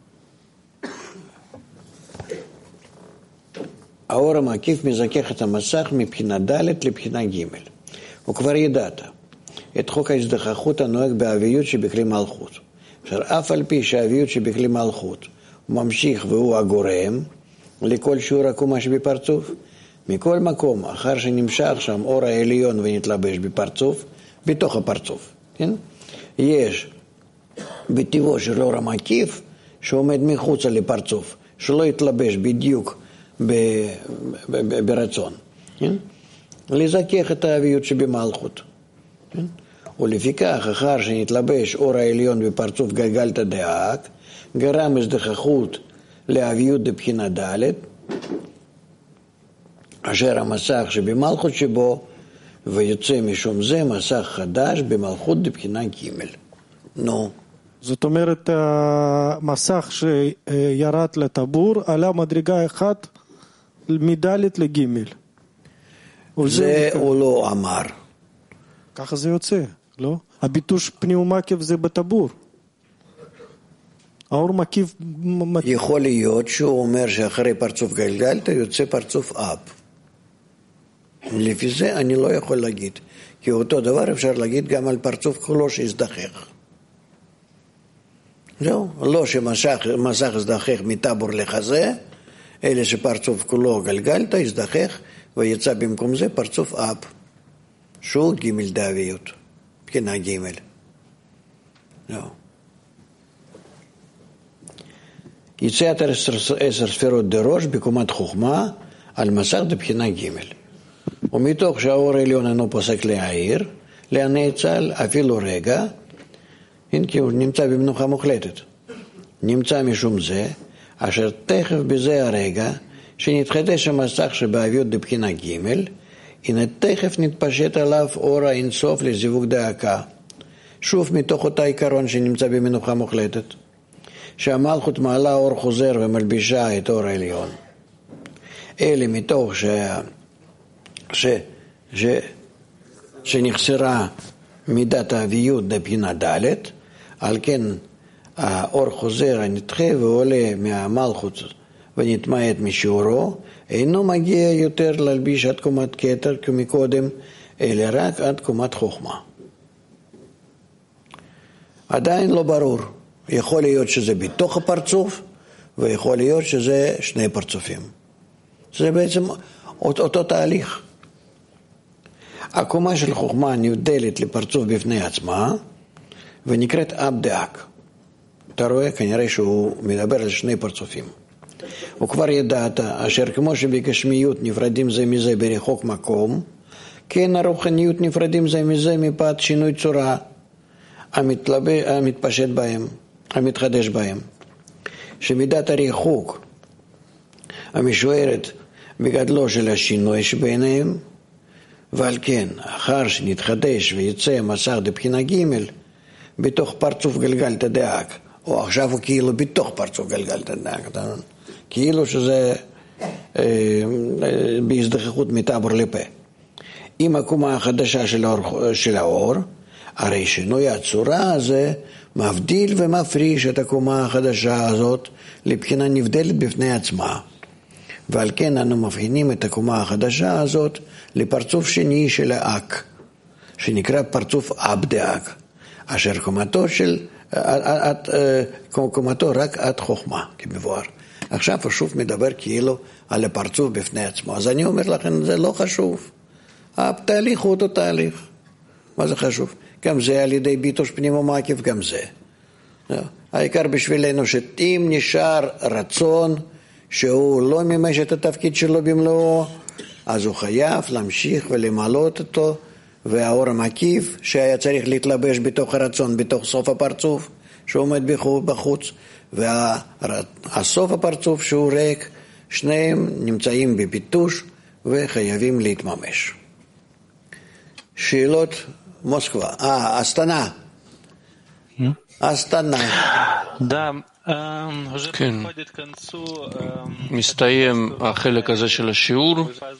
האור המקיף מזכך את המסך מבחינה ד' לבחינה ג'. וכבר ידעת את חוק ההזדככות הנוהג בעביות שבכלי מלכות. אף על פי שהעביות שבכלי מלכות הוא ממשיך והוא הגורם לכל שיעור הקומה שבפרצוף, מכל מקום, אחר שנמשך שם אור העליון ונתלבש בפרצוף, בתוך הפרצוף, כן? יש בטבעו של אור המקיף שעומד מחוצה לפרצוף, שלא יתלבש בדיוק ברצון, כן? לזכך את העביות שבמלכות, כן? ולפיכך, אחר שנתלבש אור העליון בפרצוף גלגלתא דאק, גרם הזדככות לעביות דבחינה ד', אשר המסך שבמלכות שבו, ויוצא משום זה מסך חדש במלכות דבחינה ג'. נו. זאת אומרת, המסך שירד לטבור עלה מדרגה אחת מדלת לג'. זה הוא לא אמר. ככה זה יוצא, לא? הביטוש פניומקיף זה בטבור. האור מקיף... יכול להיות שהוא אומר שאחרי פרצוף גלגלתא יוצא פרצוף אב. לפי זה אני לא יכול להגיד, כי אותו דבר אפשר להגיד גם על פרצוף כולו שהזדחך. זהו, לא שמסך הזדחך מטבור לחזה, אלא שפרצוף כולו גלגלת, הזדחך, ויצא במקום זה פרצוף אב, שהוא ג' דאביות, בחינה ג'. זהו. יציאת 10 ספירות דראש בקומת חוכמה על מסך דבחינה ג'. ומתוך שהאור העליון אינו פוסק להעיר, להנאצל אפילו רגע, כי הוא נמצא במנוחה מוחלטת. נמצא משום זה, אשר תכף בזה הרגע, שנתחדש המסך שבאביות דבחינה ג', הנה תכף נתפשט עליו אור האינסוף לזיווג דאקה. שוב מתוך אותה עיקרון שנמצא במנוחה מוחלטת, שהמלכות מעלה אור חוזר ומלבישה את אור העליון. אלה מתוך שנחסרה מידת האביות דבחינה ד', על כן האור חוזר הנדחה ועולה מהמלכות ונתמעט משיעורו, אינו מגיע יותר להלביש עד קומת כתר כמקודם, אלא רק עד קומת חוכמה. עדיין לא ברור, יכול להיות שזה בתוך הפרצוף, ויכול להיות שזה שני פרצופים. זה בעצם אותו תהליך. הקומה של חוכמה נבדלת לפרצוף בפני עצמה, ונקראת אב דאק. אתה רואה, כנראה שהוא מדבר על שני פרצופים. וכבר ידעת, אשר כמו שבגשמיות נפרדים זה מזה ברחוק מקום, כן הרוחניות נפרדים זה מזה מפאת שינוי צורה, המתפשט בהם, המתחדש בהם. שמידת הריחוק המשוערת בגדלו של השינוי שביניהם, ועל כן, אחר שנתחדש ויצא מסך דבחינה ג' בתוך פרצוף גלגלתא דאק, או עכשיו הוא כאילו בתוך פרצוף גלגלתא דאק, כאילו שזה בהזדחכות מטבור לפה. עם הקומה החדשה של האור, הרי שינוי הצורה הזה מבדיל ומפריש את הקומה החדשה הזאת לבחינה נבדלת בפני עצמה. ועל כן אנו מבחינים את הקומה החדשה הזאת לפרצוף שני של האק, שנקרא פרצוף אב דאק, אשר קומתו רק עד חוכמה, כמבואר. עכשיו הוא שוב מדבר כאילו על הפרצוף בפני עצמו. אז אני אומר לכם, זה לא חשוב. התהליך הוא אותו תהליך. מה זה חשוב? גם זה על ידי ביטוש פנימו מקיף, גם זה. העיקר בשבילנו שאם נשאר רצון שהוא לא מימש את התפקיד שלו במלואו, אז הוא חייב להמשיך ולמלות אותו, והאור המקיף שהיה צריך להתלבש בתוך הרצון, בתוך סוף הפרצוף שעומד בחוץ, והסוף הפרצוף שהוא ריק, שניהם נמצאים בפיתוש וחייבים להתממש. שאלות מוסקבה. אסטנה. אסטנה. כן, מסתיים החלק הזה של השיעור.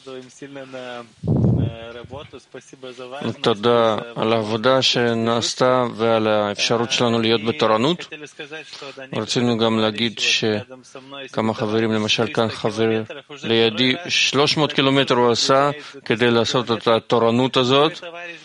תודה על העבודה שנעשתה ועל האפשרות שלנו להיות בתורנות. רצינו גם להגיד שכמה חברים, למשל כאן חבר לידי, 300 קילומטר הוא עשה כדי לעשות את התורנות הזאת.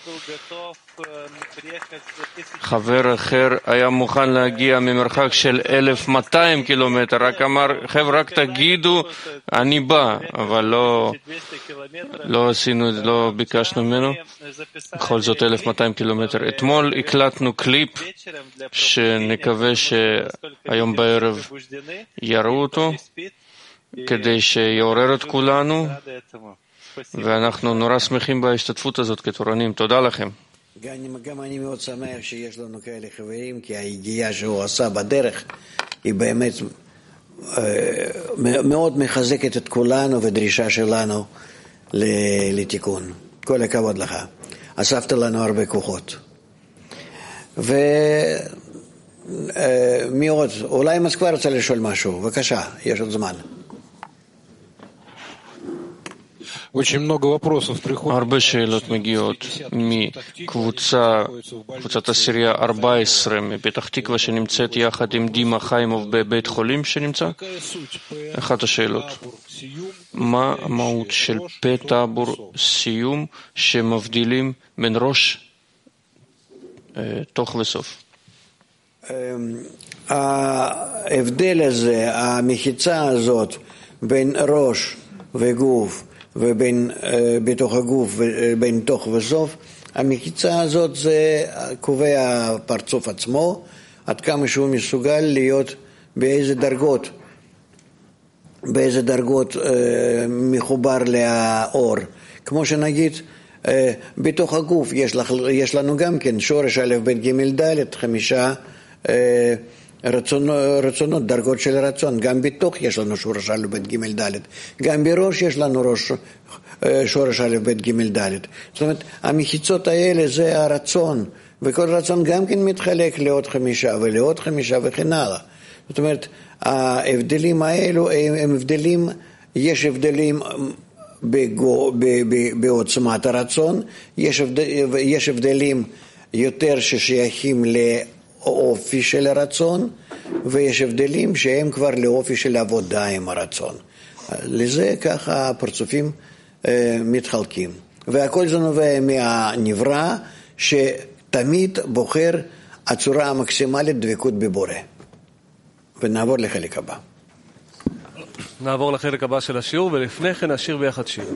חבר אחר היה מוכן להגיע ממרחק של 1200 קילומטר, רק אמר, חבר'ה, רק תגידו, אני בא, אבל לא עשינו, לא ביקשנו ממנו. בכל זאת 1200 קילומטר. אתמול הקלטנו קליפ שנקווה שהיום בערב יראו אותו, כדי שיעורר את כולנו, ואנחנו נורא שמחים בהשתתפות הזאת כתורנים. תודה לכם. גם אני מאוד שמח שיש לנו כאלה חברים, כי היגיעה שהוא עשה בדרך היא באמת מאוד מחזקת את כולנו ודרישה שלנו לתיקון. כל הכבוד לך. אספת לנו הרבה כוחות. ומי עוד? אולי מוסקבה רוצה לשאול משהו. בבקשה, יש עוד זמן. הרבה שאלות מגיעות מקבוצת עשירייה 14 מפתח תקווה שנמצאת יחד עם דימה חיימוב בבית חולים שנמצא. אחת השאלות, מה המהות של פה טאבור סיום שמבדילים בין ראש, תוך וסוף? ההבדל הזה, המחיצה הזאת בין ראש וגוף ובין בתוך הגוף ובין תוך וסוף, המחיצה הזאת זה קובע הפרצוף עצמו, עד כמה שהוא מסוגל להיות באיזה דרגות מחובר לאור. כמו שנגיד, בתוך הגוף יש לנו גם כן שורש א' ב' ג' ד' 5 רצונות, דרגות של רצון. גם בתוך יש לנו שורש א' ב' ג' ד', גם בראש יש לנו שורש א' ב' ג' ד'. זאת אומרת, המחיצות האלה זה הרצון, וכל רצון גם כן מתחלק לעוד 5 ולעוד 5 וכן הלאה. זאת אומרת, ההבדלים האלו הם הבדלים, יש הבדלים בעוצמת הרצון, יש הבדלים יותר ששייכים לאופי של הרצון, ויש הבדלים שהם כבר לאופי של עבודה עם הרצון. לזה ככה הפרצופים מתחלקים. והכל זה נובע מהנברא שתמיד בוחר הצורה המקסימלית דבקות בבורא. ונעבור לחלק הבא. נעבור לחלק הבא של השיעור, ולפני כן נשיר ביחד שיר.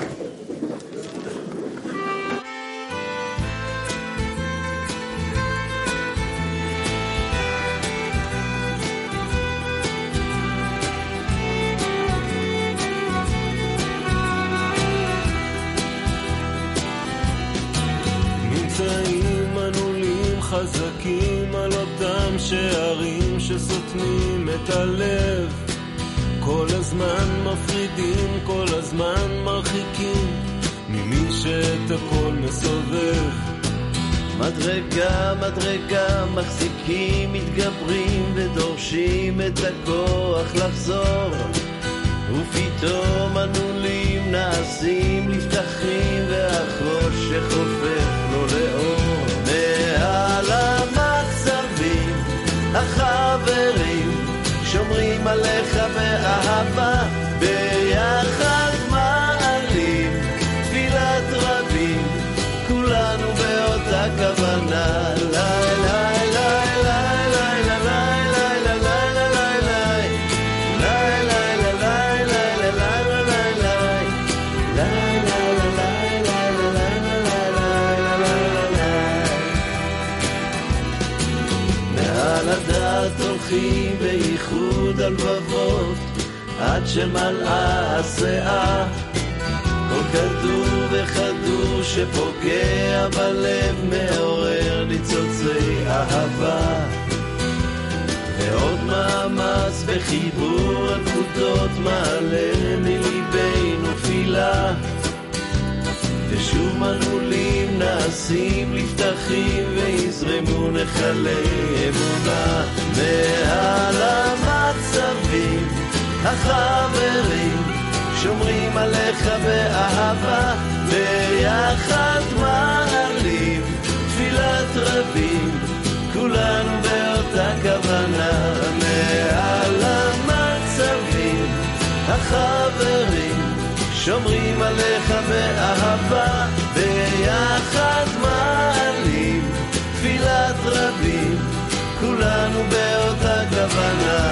נמצאים ענולים חזקים על אותם שערים שסותמים את הלב, כל הזמן מפרידים, כל הזמן מרחיקים ממי שאת הכל מסובב. מדרגה, מדרגה, מחזיקים, מתגברים ודורשים את הכוח לחזור, ופתאום ענולים נעשים לפתחים והחושך הופך לו לאור. מעל המצבים החברים שומרים עליך באהבה, ביחד מעלים תפילת רבים, כולנו באותה כוונה. מעל הדעת הולכים בייחוד הלבבות עד שמלאה הסאה, כל כדור וכדור שפוגע בלב מעורר ניצוצי אהבה, ועוד מאמץ בחיבור הנקודות מעלה מליבנו תפילה, ושוב מנעולים נעשים לפתחים ויזרמו נחלי אמונה. מעל המצבים החברים שומרים עליך באהבה, ביחד מעלים תפילת רבים, כולנו באותה כוונה. מעל המצבים החברים שומרים עליך באהבה, ביחד מעלים תפילת רבים, כולנו באותה כוונה.